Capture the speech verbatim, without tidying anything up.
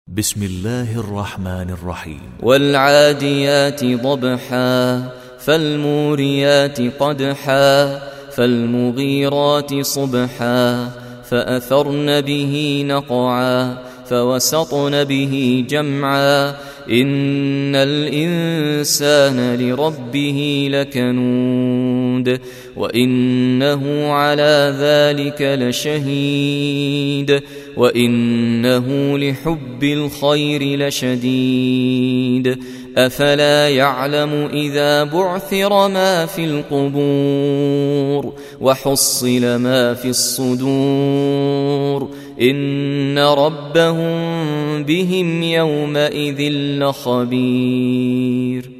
بسم الله الرحمن الرحيم. والعاديات ضبحا فالموريات قدحا فالمغيرات صبحا فأثرن به نقعا فوسطن به جمعا إن الإنسان لربه لكنود وإنه على ذلك لشهيد وإنه لحب الخير لشديد أفلا يعلم إذا بعثر ما في القبور وحصل ما في الصدور إن ربهم بهم يومئذ لخبير.